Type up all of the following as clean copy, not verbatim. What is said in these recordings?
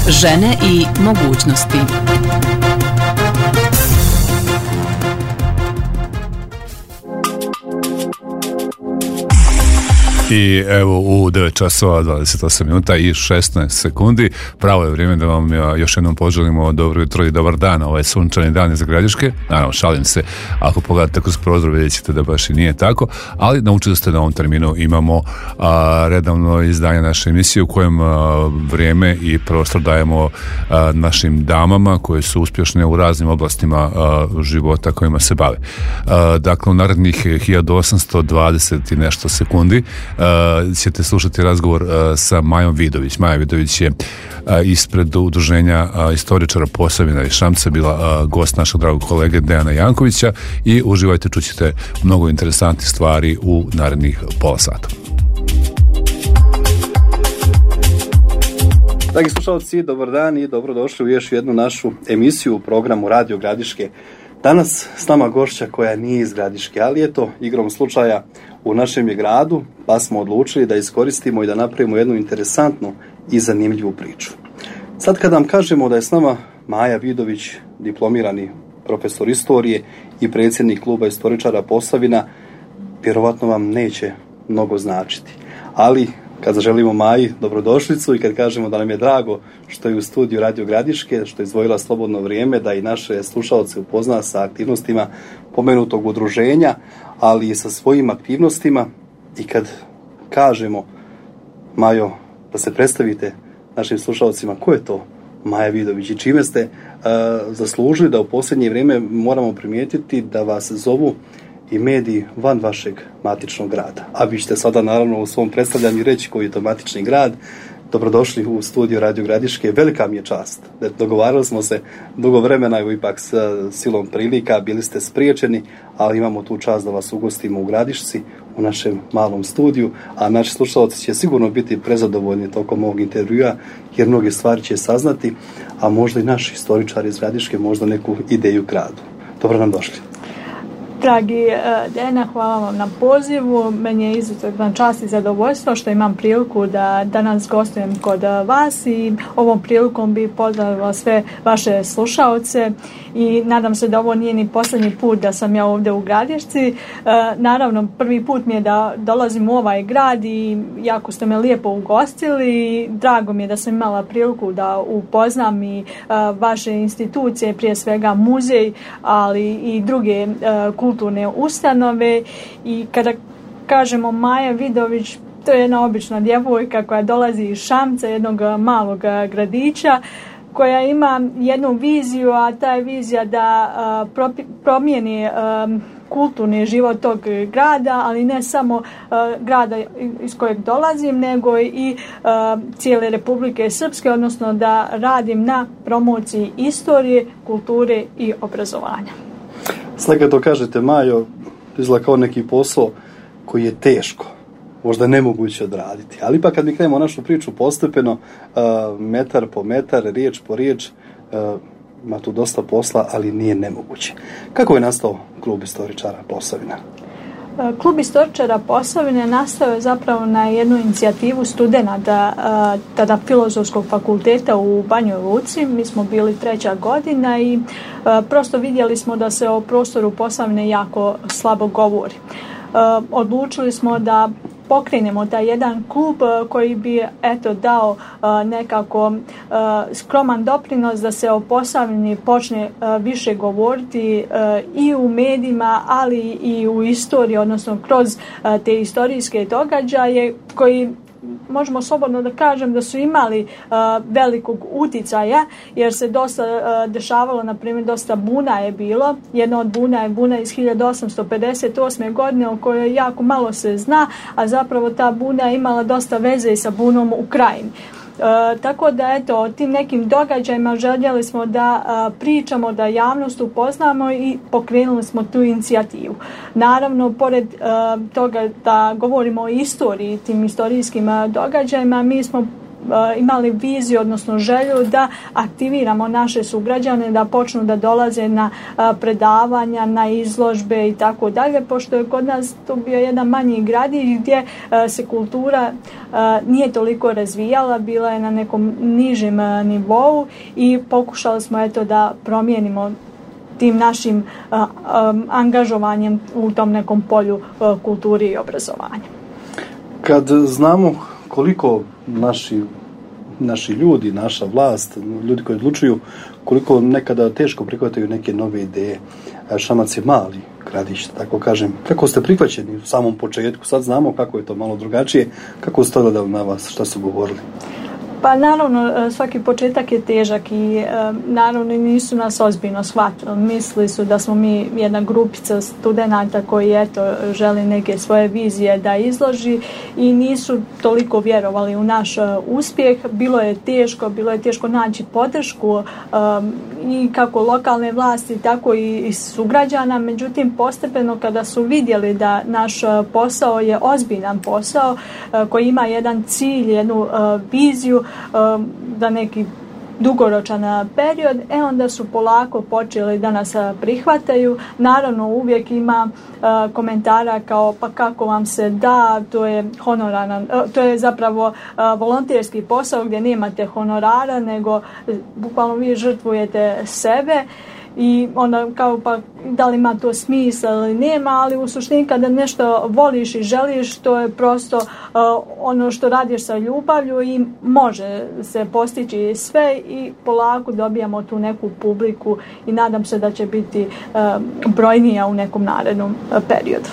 Žene i mogućnosti. I evo u 9 časova 28 minuta i 16 sekundi pravo je vrijeme da vam još jednom poželimo dobro jutro i dobar dan. Ovaj sunčani dan iz Gradiške. Naravno, šalim se, ako pogledate kroz prozor vidjet ćete da baš i nije tako, ali naučili ste da u ovom terminu imamo redovno izdanje naše emisije u kojem vrijeme i prostor dajemo našim damama koje su uspješne u raznim oblastima života kojima se bave. Dakle, u narednih 1820 i nešto sekundi ćete slušati razgovor sa Majom Vidović. Maja Vidović je ispred udruženja istoričara Posavina i Šamca bila gost našeg dragog kolege Dejana Jankovića i uživajte, čućete mnogo interesantnih stvari u narednih pola sata. Dragi slušalci, dobar dan i dobrodošli u još jednu našu emisiju u programu Radio Gradiške. Danas s nama gošća koja nije iz Gradiške, ali je to igrom slučaja u našem je gradu, pa smo odlučili da iskoristimo i da napravimo jednu interesantnu i zanimljivu priču. Sad kad vam kažemo da je s nama Maja Vidović, diplomirani profesor istorije i predsjednik kluba istoričara Posavina, vjerovatno vam neće mnogo značiti. Ali kad zaželimo Maji dobrodošlicu i kad kažemo da nam je drago što je u studiju Radio Gradiške, što je izdvojila slobodno vrijeme da i naše slušalce upozna sa aktivnostima pomenutog udruženja, ali i sa svojim aktivnostima, i kad kažemo, Majo, da se predstavite našim slušalcima, ko je to Maja Vidović i čime ste zaslužili da u posljednje vrijeme moramo primijetiti da vas zovu i mediji van vašeg matičnog grada. A vi ćete sada naravno u svom predstavljanju reći koji je to matični grad. Dobrodošli u studiju Radio Gradiške. Velika mi je čast. Dogovarali smo se dugo vremena, evo ipak s silom prilika, bili ste spriječeni, ali imamo tu čast da vas ugostimo u Gradišci, u našem malom studiju, a naši slušalci će sigurno biti prezadovoljni tokom ovog intervjua, jer mnoge stvari će saznati, a možda i naši istoričari iz Gradiške možda neku ideju kradu. Dobro nam došli. Dragi Dena, hvala vam na pozivu. Meni je izuzetna čast i zadovoljstvo što imam priliku da danas gostujem kod vas i ovom prilikom bi pozdravila sve vaše slušaoce i nadam se da ovo nije ni posljednji put da sam ja ovdje u Gradišci. Naravno, prvi put mi je da dolazim u ovaj grad i jako ste me lijepo ugostili. Drago mi je da sam imala priliku da upoznam i vaše institucije, prije svega muzej, ali i druge kulturne ustanove. I kada kažemo Maja Vidović, to je jedna obična djevojka koja dolazi iz Šamca, jednog malog gradića, koja ima jednu viziju, a ta je vizija da promijeni kulturni život tog grada, ali ne samo grada iz kojeg dolazim, nego i cijele Republike Srpske, odnosno da radim na promociji istorije, kulture i obrazovanja. Sve kad to kažete, Majo, izgleda kao neki posao koji je teško, možda nemoguće odraditi. Ali ipak kad mi krenemo našu priču postepeno, metar po metar, riječ po riječ, ima tu dosta posla, ali nije nemoguće. Kako je nastao klub istoričara Posavina? Klub istoričara Posavine nastao je zapravo na jednu inicijativu studenata tada Filozofskog fakulteta u Banjoj Luci. Mi smo bili 3. godina i prosto vidjeli smo da se o prostoru Posavine jako slabo govori. Odlučili smo da pokrenemo taj jedan klub koji bi dao nekako skroman doprinos da se o Posavini počne više govoriti i u medijima, ali i u istoriji, odnosno kroz te historijske događaje koji možemo slobodno da kažem da su imali velikog uticaja, jer se dosta dešavalo, na primjer dosta buna je bilo. Jedna od buna je buna iz 1858. godine o kojoj jako malo se zna, a zapravo ta buna je imala dosta veze i sa bunom u Krajini. Tako da o tim nekim događajima željeli smo da pričamo, da javnost upoznamo i pokrenuli smo tu inicijativu. Naravno, pored toga da govorimo o istoriji, tim istorijskim događajima, mi smo imali viziju, odnosno želju da aktiviramo naše sugrađane da počnu da dolaze na predavanja, na izložbe i tako dalje, pošto je kod nas to bio jedan manji gradić gdje se kultura nije toliko razvijala, bila je na nekom nižem nivou i pokušali smo da promijenimo tim našim angažovanjem u tom nekom polju kulturi i obrazovanja. Kad znamo koliko naši ljudi, naša vlast, ljudi koji odlučuju, koliko nekada teško prihvataju neke nove ideje, Šamac je mali gradić, tako kažem. Kako ste prihvaćeni u samom početku? Sad znamo kako je to malo drugačije. Kako ste gledali na vas? Šta su govorili? Pa naravno, svaki početak je težak i naravno nisu nas ozbiljno shvatili. Mislili su da smo mi jedna grupica studenata koji želi neke svoje vizije da izloži i nisu toliko vjerovali u naš uspjeh. Bilo je teško naći podršku i kako lokalne vlasti, tako i sugrađana. Međutim, postepeno kada su vidjeli da naš posao je ozbiljan posao koji ima jedan cilj, jednu viziju, da neki dugoročan period, onda su polako počeli da nas prihvataju. Naravno, uvijek ima komentara kao pa kako vam se da, to je honoraran, to je zapravo volonterski posao gdje nemate honorara, nego bukvalno vi žrtvujete sebe. I onda kao pa da li ima to smisla ili nema, ali u suštini kada nešto voliš i želiš, to je prosto ono što radiš sa ljubavlju i može se postići sve i polako dobijamo tu neku publiku i nadam se da će biti brojnija u nekom narednom periodu.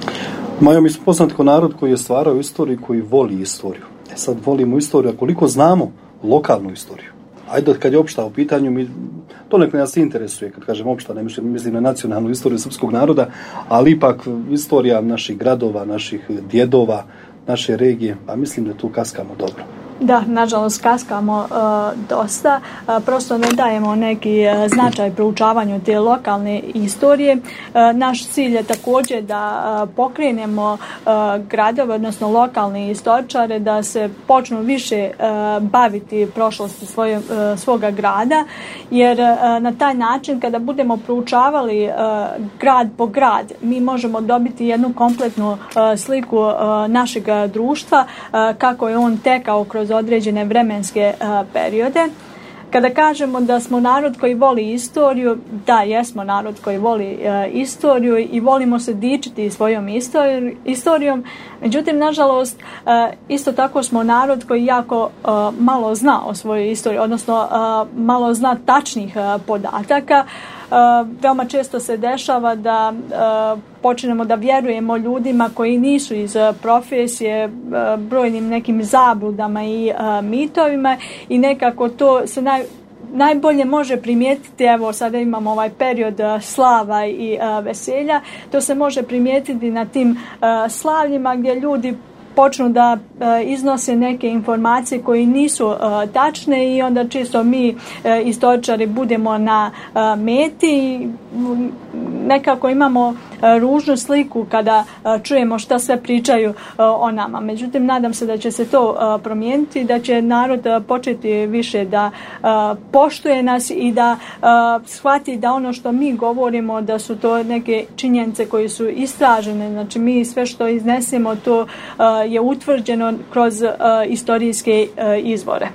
Majo, mi smo poznati kao narod koji je stvarao istoriju, koji voli istoriju. Sad volimo istoriju, a koliko znamo lokalnu istoriju? Ajde, kad je opšta u pitanju, to nekako nas interesuje, kad kažem opšta, ne mislim na nacionalnu istoriju srpskog naroda, ali ipak istorija naših gradova, naših djedova, naše regije, pa mislim da tu kaskamo dobro. Da, nažalost kaskamo dosta, prosto ne dajemo neki značaj proučavanju te lokalne istorije. Naš cilj je također da pokrenemo gradove, odnosno lokalne istoričare, da se počnu više baviti prošlosti svoga grada, jer na taj način kada budemo proučavali grad po grad, mi možemo dobiti jednu kompletnu sliku našeg društva, kako je on tekao kroz određene vremenske periode. Kada kažemo da smo narod koji voli istoriju, da, jesmo narod koji voli istoriju i volimo se dičiti svojom istorijom, međutim, nažalost, isto tako smo narod koji jako malo zna o svojoj istoriji, odnosno malo zna tačnih podataka. Veoma često se dešava da počnemo da vjerujemo ljudima koji nisu iz profesije, brojnim nekim zabludama i mitovima i nekako to se najbolje može primijetiti, evo sada imamo ovaj period slava i veselja, to se može primijetiti na tim slavljima gdje ljudi počnu da iznose neke informacije koje nisu tačne i onda čisto mi istoričari budemo na meti i nekako imamo ružnu sliku kada čujemo šta sve pričaju o nama. Međutim, nadam se da će se to promijeniti, da će narod početi više da poštuje nas i da shvati da ono što mi govorimo da su to neke činjenice koje su istražene. Znači mi sve što iznesemo to je utvrđeno kroz istorijske izvore.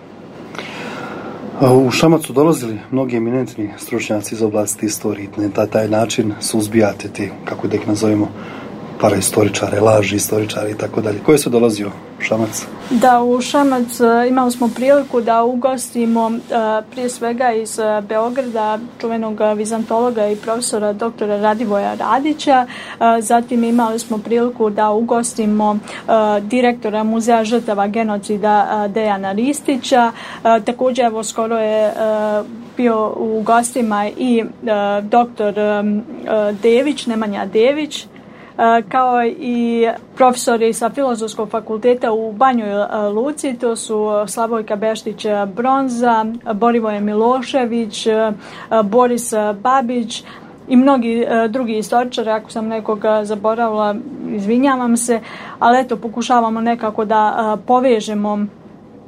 U Šamac su dolazili mnogi eminentni stručnjaci iz oblasti istorije. Na taj način suzbijate te, kako da ih nazovemo, paraistoričare, laži istoričare i tako dalje. Ko je se dolazio u Šamac? Da, u Šamac imali smo priliku da ugostimo prije svega iz Beograda čuvenog vizantologa i profesora doktora Radivoja Radića. Zatim imali smo priliku da ugostimo direktora Muzeja žrtava genocida Dejana Ristića. Također evo skoro je bio u gostima i doktor Dević, Nemanja Dević, kao i profesori sa Filozofskog fakulteta u Banjoj Luci, to su Slavojka Beštić-Bronza, Borivoje Milošević, Boris Babić i mnogi drugi istoričari. Ako sam nekoga zaboravila, izvinjavam se, ali eto, pokušavamo nekako da povežemo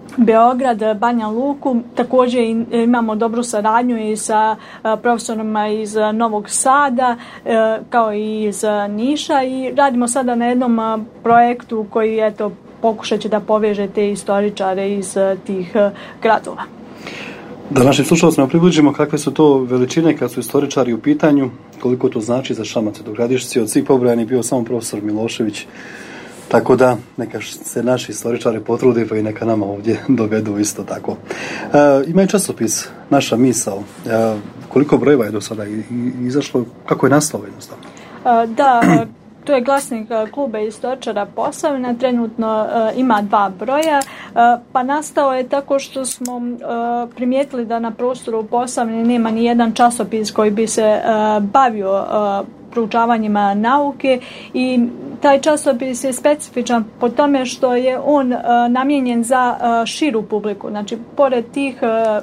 Beograd, Banja Luku. Također imamo dobru saradnju i sa profesorima iz Novog Sada, kao i iz Niša, i radimo sada na jednom projektu koji pokušat će da poveže te istoričare iz tih gradova. Da našim slušalcima približimo kakve su to veličine kad su istoričari u pitanju, koliko to znači za Šamac do Gradišci. Od svih pobrojanih bio samo profesor Milošević, tako da neka se naši istoričari potrude pa i neka nama ovdje dovedu isto tako. Ima i časopis Naša misao. Koliko brojeva je do sada izašlo? Kako je nastao jednostavno? To je glasnik kluba istoričara Posavina, trenutno ima 2 broja, pa nastao je tako što smo primijetili da na prostoru Posavine nema ni jedan časopis koji bi se bavio proučavanjima nauke, i taj časopis je specifičan po tome što je on namijenjen za širu publiku. Znači, pored tih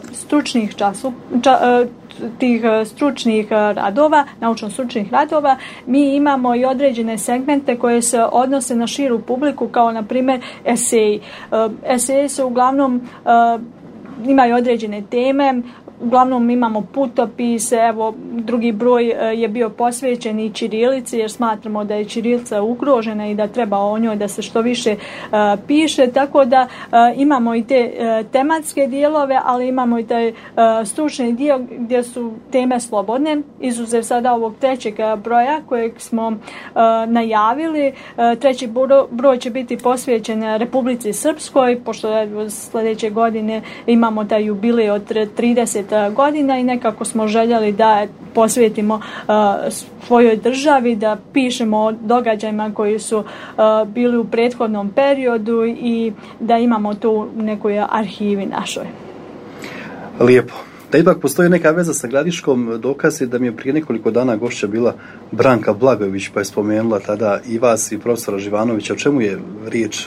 stručnih radova, naučno-stručnih radova, mi imamo i određene segmente koje se odnose na širu publiku, kao na primjer eseji. Eseji se uglavnom imaju određene teme. Uglavnom imamo putopise, evo drugi broj je bio posvećen i ćirilici, jer smatramo da je ćirilica ugrožena i da treba o njoj da se što više piše, tako da imamo i te tematske dijelove, ali imamo i taj stručni dio gdje su teme slobodne, izuzev sada ovog 3. broja kojeg smo najavili. 3. broj će biti posvećen Republici Srpskoj, pošto sljedeće godine imamo taj jubilej od 30 godina i nekako smo željeli da posvetimo svojoj državi, da pišemo o događajima koji su bili u prethodnom periodu i da imamo to u nekoj arhivi našoj. Lijepo. Da ipak postoji neka veza sa Gradiškom, dokaz je da mi je prije nekoliko dana gošća bila Branka Blagojević, pa je spomenula tada i vas i profesora Živanovića. O čemu je riječ?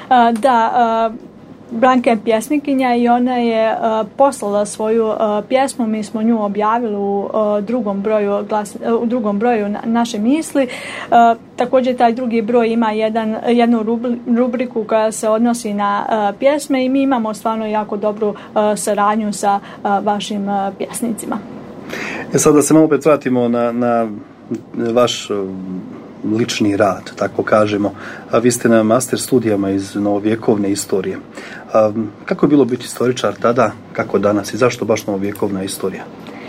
Branka je pjesnikinja i ona je poslala svoju pjesmu, mi smo nju objavili u drugom broju naše misli. Također taj drugi broj ima jednu rubriku koja se odnosi na pjesme i mi imamo stvarno jako dobru saradnju sa vašim pjesnicima. Sad da se malo vratimo na vaš lični rad, tako kažemo. Vi ste na master studijama iz novovjekovne istorije. Kako je bilo biti istoričar tada, kako danas i zašto baš novovjekovna istorija?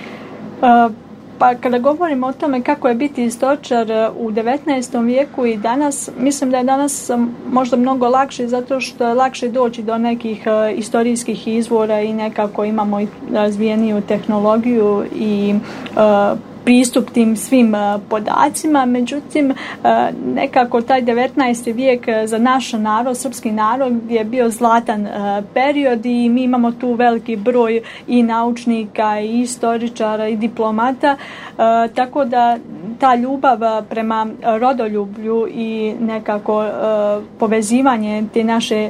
Pa kada govorimo o tome kako je biti istoričar u 19. vijeku i danas, mislim da je danas možda mnogo lakše, zato što je lakše doći do nekih istorijskih izvora i nekako imamo i razvijeniju tehnologiju i pristup tim svim podacima. Međutim, nekako taj 19. vijek za naš narod, srpski narod, je bio zlatan period i mi imamo tu veliki broj i naučnika i istoričara i diplomata, tako da ta ljubav prema rodoljublju i nekako povezivanje te naše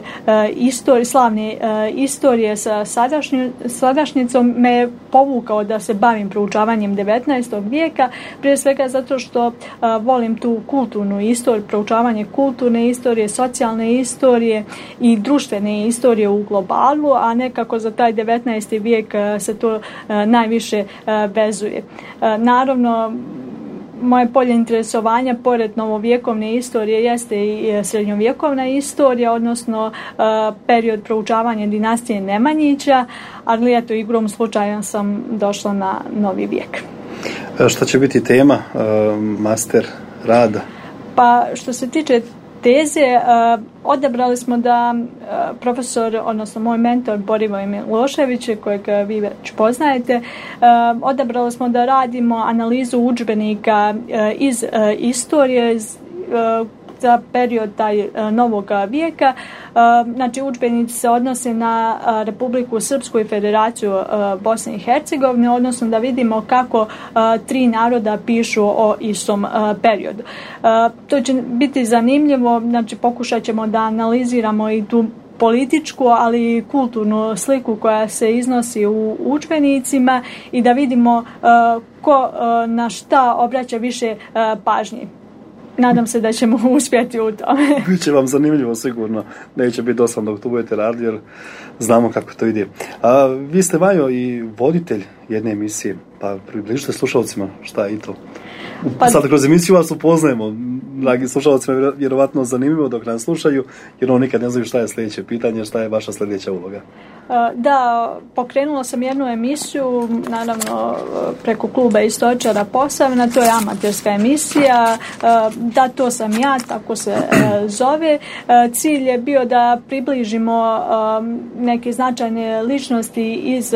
slavne istorije sa sadašnjicom me je povukao da se bavim proučavanjem 19. vijeka, prije svega zato što volim tu kulturnu istoriju, proučavanje kulturne istorije, socijalne istorije i društvene istorije u globalu, a nekako za taj 19. vijek se to najviše vezuje. Naravno, moje polje interesovanja pored novovjekovne istorije jeste i srednjovjekovna istorija, odnosno period proučavanja dinastije Nemanjića, ali eto, igrom slučaja sam došla na novi vijek. Šta će biti tema master rada? Pa što se tiče teze, odabrali smo da profesor, odnosno moj mentor Borivoj Milošević, kojeg vi već poznajete, odabrali smo da radimo analizu udžbenika iz istorije za period taj novog vijeka. Znači, udžbenici se odnose na Republiku Srpsku i Federaciju Bosne i Hercegovine, odnosno da vidimo kako tri naroda pišu o istom periodu. To će biti zanimljivo, znači pokušat ćemo da analiziramo i tu političku, ali i kulturnu sliku koja se iznosi u udžbenicima i da vidimo ko na šta obraća više pažnje. nadam se da ćemo uspjeti u tome. Biće vam zanimljivo sigurno, neće biti dosadno dok tu budete radili jer znamo kako to ide. Vi ste, Majo, i voditelj jedne emisije, pa približite slušalcima šta je i to. Pa, sad kroz emisiju vas upoznajemo, dragi slušalcima je vjerovatno zanimljivo dok nas slušaju, jer oni nikad ne znaju šta je sljedeće pitanje, šta je vaša sljedeća uloga. Da, pokrenula sam jednu emisiju, naravno preko kluba Istoričara Posavina, to je amaterska emisija, da, to sam ja, tako se zove. Cilj je bio da približimo neke značajne ličnosti iz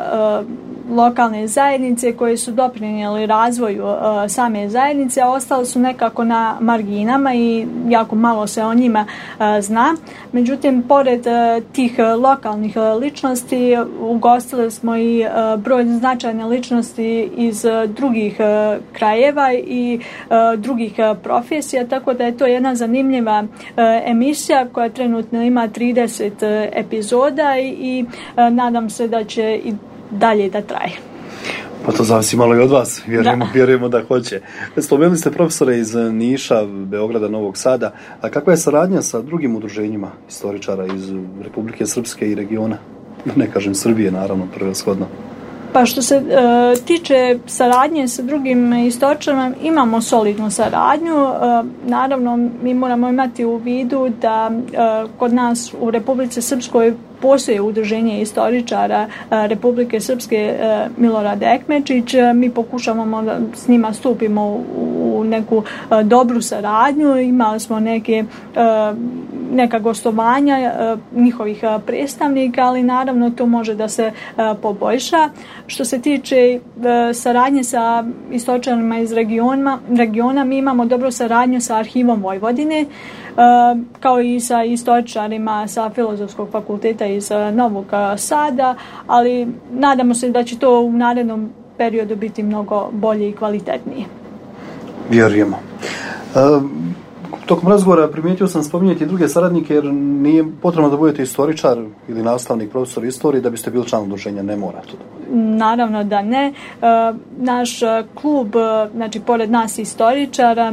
lokalne zajednice koje su doprinijeli razvoju same zajednice, a ostali su nekako na marginama i jako malo se o njima zna. Međutim, pored tih lokalnih ličnosti ugostili smo i broj značajne ličnosti iz drugih krajeva i drugih profesija, tako da je to jedna zanimljiva emisija koja trenutno ima 30 epizoda i nadam se da će i dalje da traje. Pa to zavisi malo i od vas, vjerujemo da hoće. Spomenuli ste profesore iz Niša, Beograda, Novog Sada, a kakva je saradnja sa drugim udruženjima istoričara iz Republike Srpske i regiona? Ne kažem Srbije, naravno, prevashodno. Pa što se tiče saradnje sa drugim istoričarima, imamo solidnu saradnju. Naravno, mi moramo imati u vidu da kod nas u Republici Srpskoj postoje udruženje istoričara Republike Srpske Milorad Ekmečić. Mi pokušavamo da s njima stupimo u neku dobru saradnju. Imali smo neka gostovanja njihovih predstavnika, ali naravno to može da se poboljša. Što se tiče saradnje sa istoričarima iz regiona, mi imamo dobru saradnju sa Arhivom Vojvodine, kao i sa istoričarima sa Filozofskog fakulteta iz Novog Sada, ali nadamo se da će to u narednom periodu biti mnogo bolje i kvalitetnije. Vjerujemo. Tokom razgovora primijetio sam spominjati druge saradnike jer nije potrebno da budete istoričar ili nastavnik, profesor istorije da biste bili član udruženja, ne mora to. Naravno da ne. Naš klub, znači pored nas istoričara,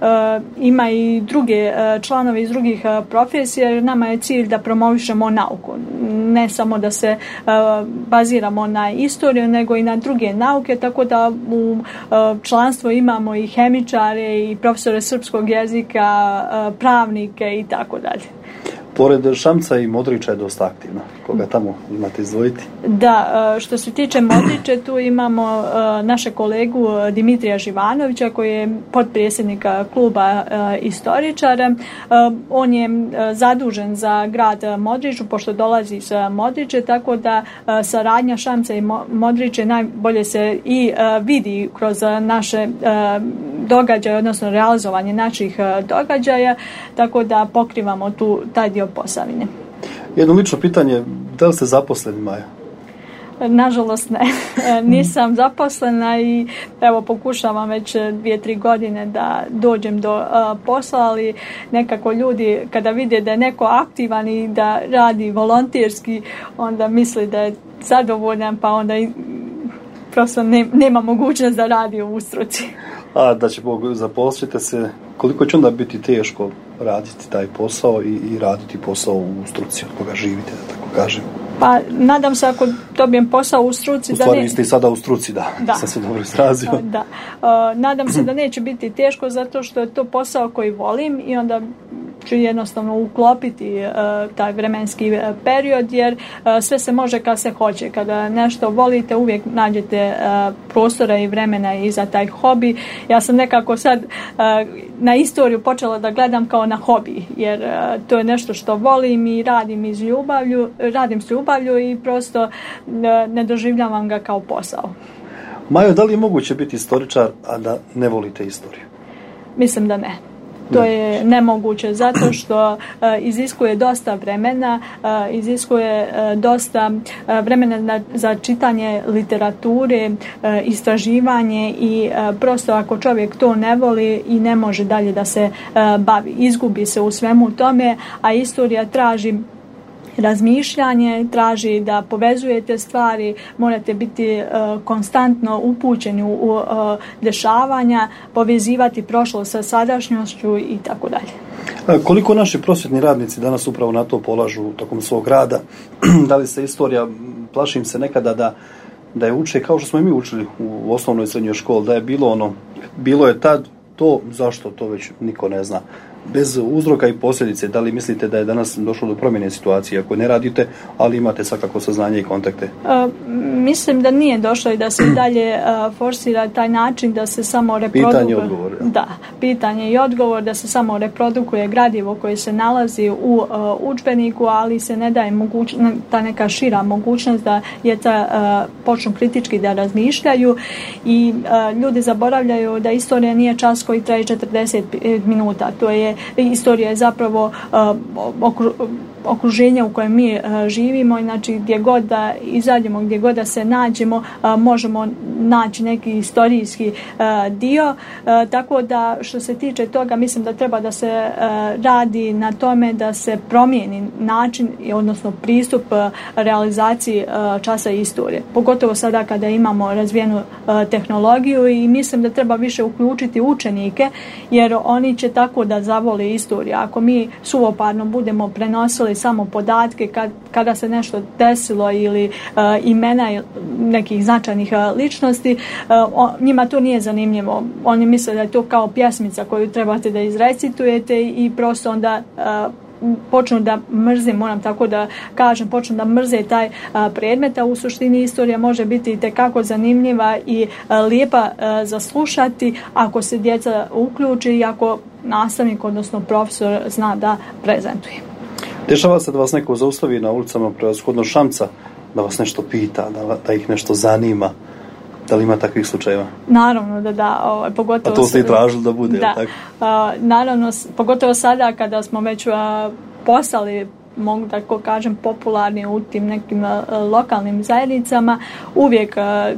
ima i druge članove iz drugih profesija jer nama je cilj da promovišemo nauku. Ne samo da se baziramo na istoriju, nego i na druge nauke, tako da u članstvu imamo i hemičare i profesore srpskog jezika, pravnike i tako dalje. Pored Šamca i Modrića je dosta aktivna. Koga tamo imate izdvojiti? Da, što se tiče Modrića, tu imamo naše kolegu Dimitrija Živanovića koji je potpredsjednik kluba istoričara. On je zadužen za grad Modriću, pošto dolazi iz Modriće, tako da saradnja Šamca i Modriće najbolje se i vidi kroz naše događaje, odnosno realizovanje naših događaja, tako da pokrivamo taj dio Posavine. Jedno lično pitanje, da li ste zaposleni, Maja? Nažalost ne. Nisam zaposlena i evo pokušavam već 2-3 godine da dođem do posla, ali nekako ljudi kada vide da je neko aktivan i da radi volonterski, onda misli da je zadovoljan, pa onda prosto nema mogućnost da radi u struci. A da će Bog zaposlite se, koliko će onda biti teško raditi taj posao i raditi posao u struci od koga živite, da tako kažem? Pa nadam se ako dobijem posao u struci... U stvari vi ste i sada u struci, da. Sam se dobro izrazio. Da. Nadam se da neće biti teško zato što je to posao koji volim i onda ću jednostavno uklopiti taj vremenski period jer sve se može kad se hoće. Kada nešto volite uvijek nađete prostora i vremena i za taj hobi. Ja sam nekako sad na istoriju počela da gledam kao na hobi jer to je nešto što volim i radim s ljubavlju i prosto ne doživljavam ga kao posao. Majo, da li je moguće biti istoričar, a da ne volite istoriju? Mislim da ne. To je nemoguće zato što iziskuje dosta vremena, iziskuje dosta vremena za čitanje literature, istraživanje i prosto ako čovjek to ne voli i ne može dalje da se bavi. Izgubi se u svemu tome, a istorija traži razmišljanje, traži da povezujete stvari, morate biti konstantno upućeni u dešavanja, povezivati prošlost sa sadašnjošću i tako dalje. Koliko naši prosvjetni radnici danas upravo na to polažu tokom svog rada? Da li se istorija, plašim se nekada da je uče kao što smo i mi učili u osnovnoj i srednjoj školi, da je bilo je tad to, zašto to već niko ne zna. Bez uzroka i posljedice, da li mislite da je danas došlo do promjene situacije ako ne radite, ali imate svakako saznanje i kontakte? Mislim da nije došlo i da se dalje forsira taj način da se samo reprodukuje. Pitanje i odgovor. Da, pitanje i odgovor, da se samo reprodukuje gradivo koje se nalazi u udžbeniku, ali se ne daje ta neka šira mogućnost da počnu kritički da razmišljaju i ljudi zaboravljaju da istorija nije čas koji traje 40 minuta. Istorija je zapravo okruženje u kojem mi živimo, znači gdje god da izađemo, gdje god da se nađemo, možemo naći neki historijski dio, tako da što se tiče toga mislim da treba da se radi na tome da se promijeni način, odnosno pristup realizaciji časa istorije, pogotovo sada kada imamo razvijenu tehnologiju i mislim da treba više uključiti učenike jer oni će tako da zavole istoriju. Ako mi suvoparno budemo prenosili samo podatke kada se nešto desilo ili imena nekih značajnih ličnosti, njima to nije zanimljivo. Oni misle da je to kao pjesmica koju trebate da izrecitujete i prosto onda počnu da mrze, moram tako da kažem, počnu da mrze taj predmet, a u suštini istorija može biti itekako zanimljiva i lijepa za slušati ako se djeca uključi i ako nastavnik, odnosno profesor zna da prezentuje. Dešava se da vas neko zaustavi na ulicama prevashodno Šamca, da vas nešto pita, da ih nešto zanima? Da li ima takvih slučajeva? Naravno da. Pogotovo a to ste i tražili da bude, da, tako? Naravno, pogotovo sada kada smo već postali, mogu da kažem, popularni u tim nekim lokalnim zajednicama, uvijek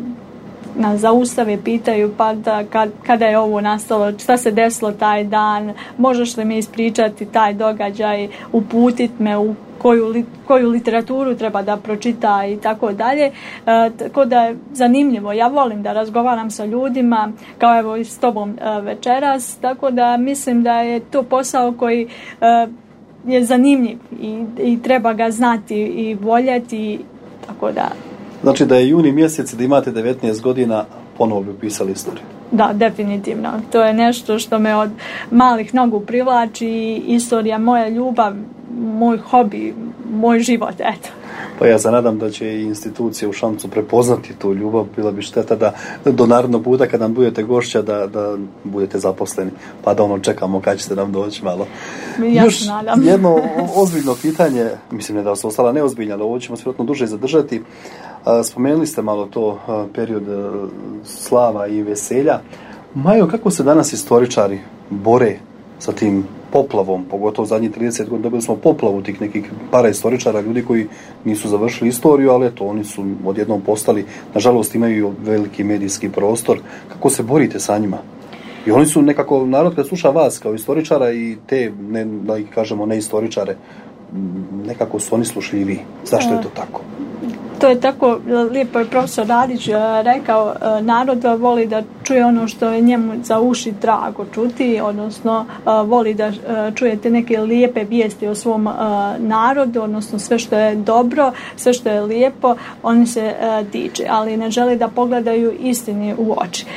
nas zaustave, pitaju pa kada je ovo nastalo, šta se desilo taj dan, možeš li mi ispričati taj događaj, uputiti me u koju literaturu treba da pročita i tako dalje. Tako da je zanimljivo. Ja volim da razgovaram sa ljudima, kao evo i s tobom večeras, tako da mislim da je to posao koji je zanimljiv i treba ga znati i voljeti, tako da. Znači da je juni mjesec, da imate 19 godina, ponovo bi upisali istoriju. Da, definitivno. To je nešto što me od malih nogu privlači. Istorija moja ljubav, moj hobi, moj život, eto. Pa ja se nadam da će i institucije u Šamcu prepoznati tu ljubav. Bila bi šteta da do narednog puta kad nam budete gošća da budete zaposleni. Pa da čekamo kad ćete nam doći malo. Ja još nadam. Jedno ozbiljno pitanje, mislim ne da su ostala neozbiljna, ali ovo ćemo se vjerojatno duže zadržati. Spomenuli ste malo to period slava i veselja. Majo, kako se danas istoričari bore sa tim poplavom, pogotovo zadnjih 30 godina dobili smo poplavu tih nekih paraistoričara, ljudi koji nisu završili istoriju, ali eto, oni su odjednom postali, nažalost imaju veliki medijski prostor. Kako se borite sa njima? I oni su nekako, narod kad sluša vas kao istoričara i te, da ih kažemo, ne istoričare, nekako su oni slušljivi. Zašto je to tako? To je tako, lijepo je profesor Radić rekao, narod voli da čuje ono što je njemu za uši drago čuti, odnosno voli da čujete neke lijepe vijesti o svom narodu, odnosno sve što je dobro, sve što je lijepo, oni se tiče, ali ne žele da pogledaju istini u oči.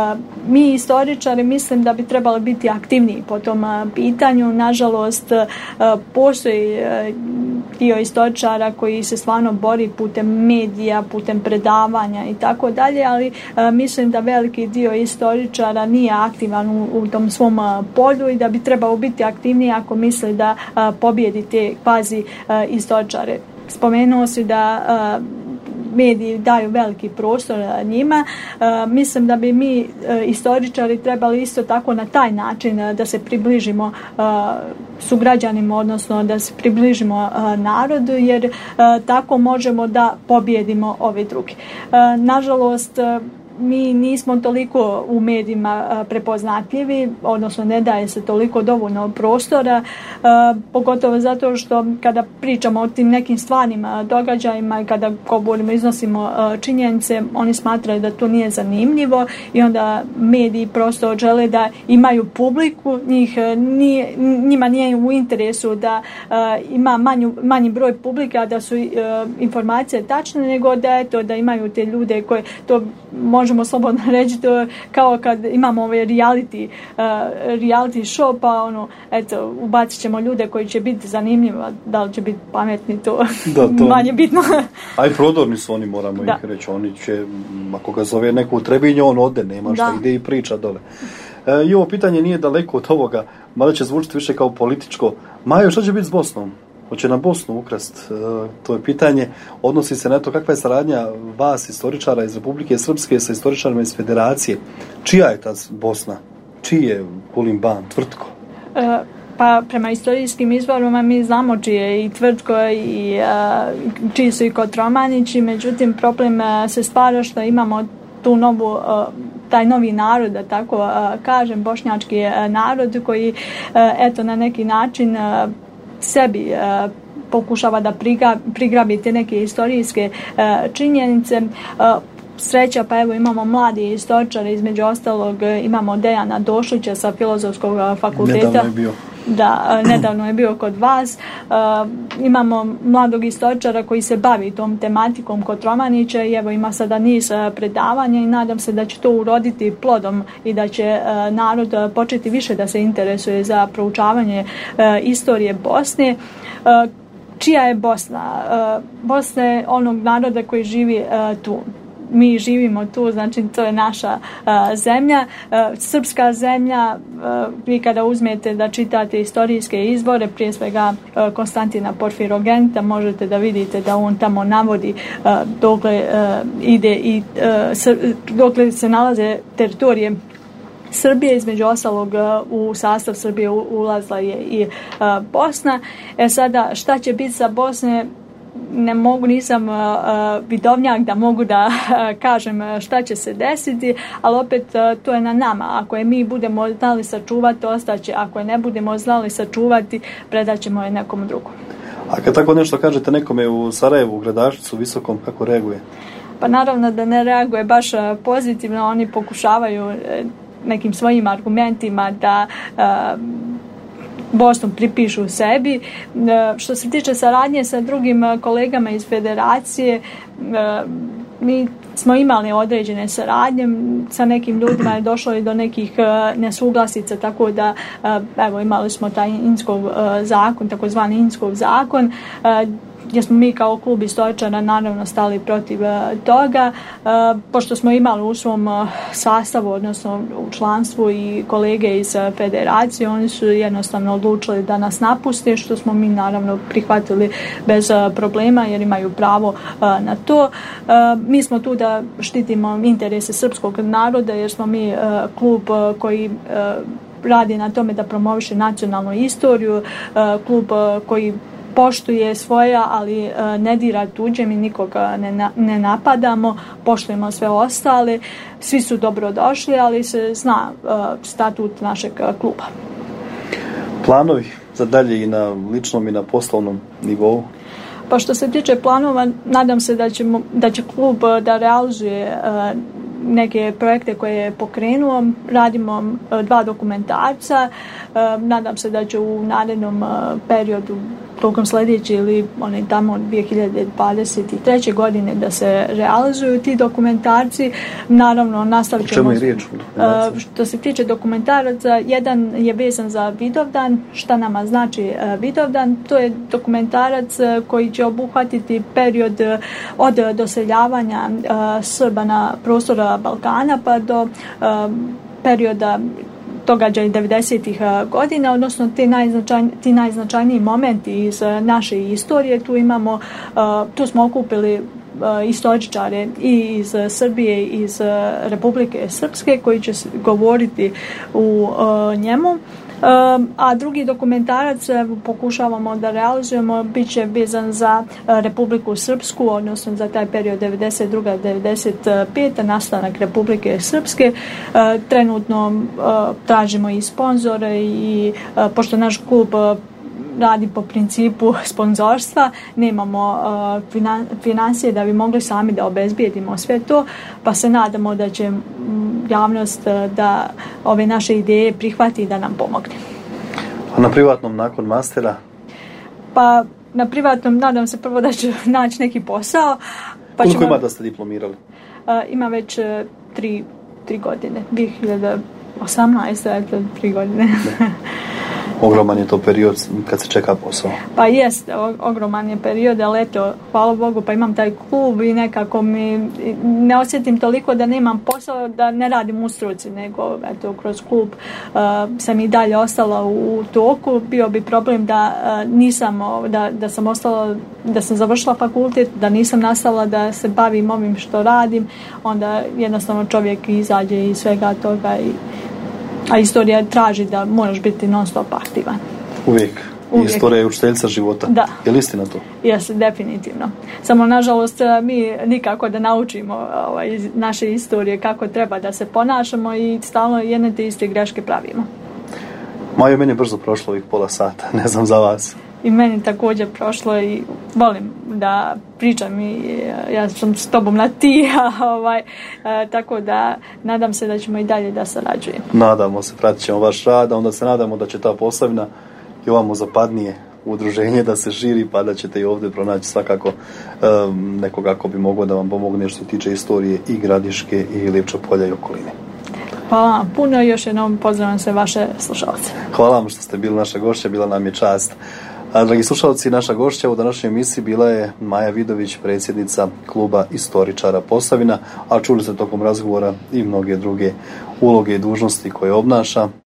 Mi istoričari mislim da bi trebali biti aktivniji po tom pitanju. Nažalost, postoji dio istoričara koji se stvarno bori putem medija, putem predavanja i tako dalje, ali mislim da veliki dio istoričara nije aktivan u tom svom polju i da bi trebao biti aktivniji ako misli da pobjedi te kvazi istoričare. Spomenuo si da mediji daju veliki prostor njima. Mislim da bi mi istoričari trebali isto tako na taj način da se približimo sugrađanima, odnosno da se približimo narodu, jer tako možemo da pobjedimo ove druge. Nažalost, mi nismo toliko u medijima prepoznatljivi, odnosno ne daje se toliko dovoljno prostora, pogotovo zato što kada pričamo o tim nekim stvarnim događajima i kada govorimo, iznosimo činjenice, oni smatraju da to nije zanimljivo i onda mediji prosto žele da imaju publiku, njima nije u interesu da ima manji broj publika, da su informacije tačne, nego da imaju te ljude koje, to možemo slobodno reći, to kao kad imamo ove reality show, pa ubacit ćemo ljude koji će biti zanimljivi, da li će biti pametni, to manje bitno. A i prodorni su oni, moramo ih reći, oni će, ako ga zove neko u Trebinju, on ode, nema šta, ide i priča dole. I ovo pitanje nije daleko od ovoga, mada će zvučiti više kao političko. Majo, što će biti s Bosnom? Hoće na Bosnu ukrast? To je pitanje. Odnosi se na to kakva je saradnja vas, istoričara iz Republike Srpske, sa istoričarima iz Federacije. Čija je ta Bosna? Čiji je Kulin Ban, Tvrtko? Pa prema istorijskim izvorima mi znamo čije je i Tvrtko i čiji su i Kotromanići, međutim problem se stvara što imamo tu taj novi narod, da tako kažem, bošnjački narod koji na neki način sebi pokušava da prigrabi te neke istorijske činjenice. Sreća, pa evo imamo mladi istoričari, između ostalog imamo Dejana Došlića sa Filozofskog fakulteta. Nedavno je bio kod vas. Imamo mladog istoričara koji se bavi tom tematikom Kotromanića i evo ima sada niz predavanja i nadam se da će to uroditi plodom i da će narod početi više da se interesuje za proučavanje istorije Bosne. Čija je Bosna? Bosna je onog naroda koji živi tu. Mi živimo tu, znači to je naša zemlja, srpska zemlja. Vi kada uzmete da čitate istorijske izvore, prije svega Konstantina Porfirogenta, možete da vidite da on tamo navodi dokle ide i dokle se nalaze teritorije Srbije, između ostalog u sastav Srbije ulazila je i Bosna. Sada šta će biti sa Bosne? Nisam vidovnjak da mogu da kažem šta će se desiti, ali opet to je na nama. Ako je mi budemo znali sačuvati, ostaće. Ako je ne budemo znali sačuvati, predat ćemo je nekom drugom. A kad tako nešto kažete nekome u Sarajevu, u Gradašcu, Visokom, kako reaguje? Pa naravno da ne reaguje baš pozitivno. Oni pokušavaju nekim svojim argumentima da Bosnu pripišu sebi. Što se tiče saradnje sa drugim kolegama iz Federacije, mi smo imali određene saradnje, sa nekim ljudima je došlo i do nekih nesuglasica, tako da evo imali smo taj Inskov zakon, takozvani Inskov zakon, gdje smo mi kao klub istoričara naravno stali protiv toga, pošto smo imali u svom sastavu, odnosno u članstvu i kolege iz Federacije, oni su jednostavno odlučili da nas napuste, što smo mi naravno prihvatili bez problema jer imaju pravo na to. Mi smo tu da štitimo interese srpskog naroda jer smo mi klub koji radi na tome da promoviše nacionalnu istoriju, klub koji poštuje svoja, ali ne dira tuđe, mi nikoga ne napadamo, poštujemo sve ostale, svi su dobrodošli, ali se zna statut našeg kluba. Planovi za dalje i na ličnom i na poslovnom nivou? Pa što se tiče planova, nadam se da će klub da realizuje neke projekte koje je pokrenuo. Radimo 2 dokumentarca. Nadam se da će u narednom periodu, tokom sljedeće ili tamo 2023. godine da se realizuju ti dokumentarci. Naravno, nastavit ćemo. O čemu je riječ? Što se tiče dokumentaraca, jedan je vezan za Vidovdan. Šta nama znači Vidovdan? To je dokumentarac koji će obuhvatiti period od doseljavanja Srba na prostora Balkana pa do perioda događaja 90-ih godina, odnosno ti najznačajniji momenti iz naše istorije. Tu smo okupili istoričare i iz Srbije i iz Republike Srpske koji će govoriti u njemu. A drugi dokumentarac pokušavamo da realizujemo bit će vezan za Republiku Srpsku, odnosno za taj period 92-95, nastanak Republike Srpske. Trenutno tražimo i sponzore i pošto naš klub radi po principu sponzorstva, nemamo financije da bi mogli sami da obezbijedimo sve to, pa se nadamo da će javnost da ove naše ideje prihvati i da nam pomogne. A na privatnom nakon mastera? Pa na privatnom nadam se prvo da ću naći neki posao. Pa koliko ima da ste diplomirali? Ima već 3 godine. 2018, 3 godine. Ogroman je to period kad se čeka posao. Pa jest, ogroman je period, ali eto, hvala Bogu, pa imam taj klub i nekako ne osjetim toliko da nemam posao, da ne radim u struci, nego eto, kroz klub sam i dalje ostala u toku. Bio bi problem da da sam ostala, da sam završila fakultet, da nisam nastavila da se bavim ovim što radim, onda jednostavno čovjek izađe iz svega toga a istorija traži da moraš biti non stop aktivan. Uvijek. Istorija je učiteljica života. Da. Je li istina to? Jes, definitivno. Samo nažalost mi nikako da naučimo iz naše istorije kako treba da se ponašamo i stalno jedne te iste greške pravimo. Majo, meni je brzo prošlo ovih pola sata, ne znam za vas. I meni također prošlo i volim da pričam i ja sam s tobom na ti, tako da nadam se da ćemo i dalje da sarađujemo. Nadamo se, pratit ćemo vaš rad, a onda se nadamo da će ta Posavina i ovamo zapadnije udruženje da se širi, pa da ćete i ovdje pronaći svakako nekoga ko bi mogao da vam pomogne što se tiče istorije i Gradiške i Livča polja i okoline. Hvala vam puno i još jednom pozdravam se vaše slušalce. Hvala vam što ste bili naša gošća, bila nam je čast. A, dragi slušalci, naša gošća u današnjoj emisiji bila je Maja Vidović, predsjednica kluba istoričara Posavina, a čuli ste tokom razgovora i mnoge druge uloge i dužnosti koje obnaša.